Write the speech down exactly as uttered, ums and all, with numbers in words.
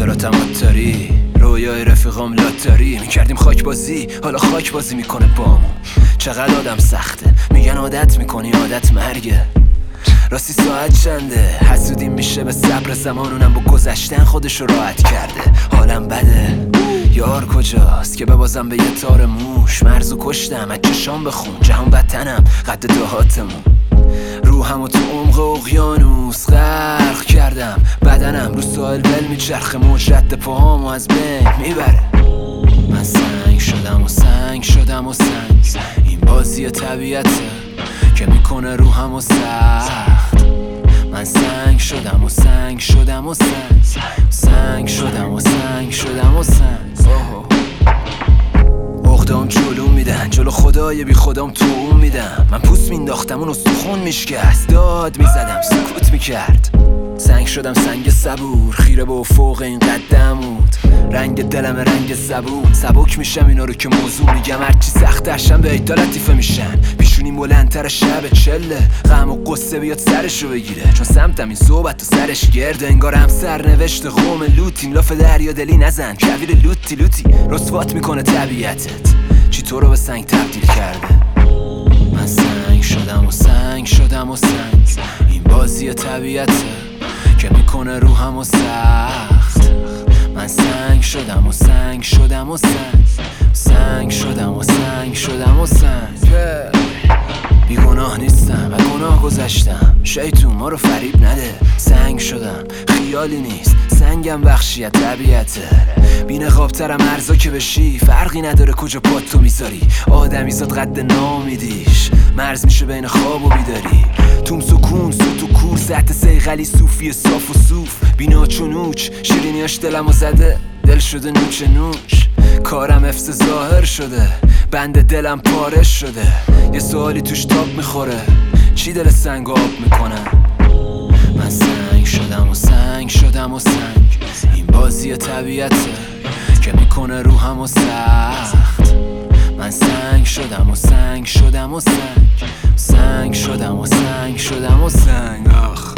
خاطراتم عطاری، رویای رفیقام لاتاری. میکردیم خاک بازی، حالا خاک بازی میکنه بامون. چقدر آدم سخته، میگن عادت میکنی عادت مرگه. راستی ساعت چنده؟ حسودیم میشه به صبر زمان، اونم با گذشتن خودشو راحت کرده. حالم بده، یار کجاست که ببازم به یه تار موش؟ مرزو کشتم از چشام بخون، جهان وطنم قد دهاتمون. روحمو تو عمق اقیانوس غرق کردم، بدنم رو ساحل ول میچرخه، موج رد پاهامو از بین میبره. من سنگ شدم و سنگ شدم و سنگ، این بازی طبیعته که میکنه روحمو سخت. من سنگ شدم و سنگ شدم و سنگ، سنگ شدم و سنگ شدم و سنگ. عقدام جلو میدن، جلو خدای بی خودم تو میدم. من پوست مینداختم اون استخون میشکست، داد میزدم سکوت میکرد. سنگ شدم سنگ صبور، خیره به افق این قدمود. رنگ دلم رنگ زبون، سبک میشم اینا رو که موضوع میگم. هرچی سختشم به ایتا لطیفه میشن، پیشونی بلندتر شب چله. غم و قصه بیاد سرشو بگیره، چون سمتم این صحبت و سرش گرده. انگار هم سرنوشت قوم لوتیم، لاف دریا دلی نزن کویر لوتی لوتی. رسوات میکنه طبیعتت، چی تو رو به سنگ تبدیل کرده. من سنگ شدم و سنگ شدم و سنگ، این بازی طبیعته که میکنه روحمو سخت. من سنگ شدم و سنگ شدم و سنگ، سنگ شدم و سنگ شدم و سنگ. بی گناه نیستم و گناه گذشتم، شیطون ما رو فریب نده. سنگ شدم خیالی نیست، سنگم بخشیت طبیعته. بی نقابترم ارزا که بشی، فرقی نداره کجا پاتو میذاری. آدمی زاد قد نامیدیش، مرز میشه بین خواب و بیداری. توم سکون سوت و کور، سحت سیغلی صوفی صاف و صوف. بینا چونوچ شیرینیاش دلمو زده، دل شده نوچ نوچ. کارم افس ظاهر شده، بند دلم پارش شده. یه سوالی توش تاب میخوره، چی دل سنگ آب میکنه. من سنگ شدم و سنگ شدم و سنگ، این بازی طبیعته که میکنه روحمو سخت. من سنگ شدم و سنگ شدم و سنگ، سنگ شدم و سنگ شدم و سنگ. آخ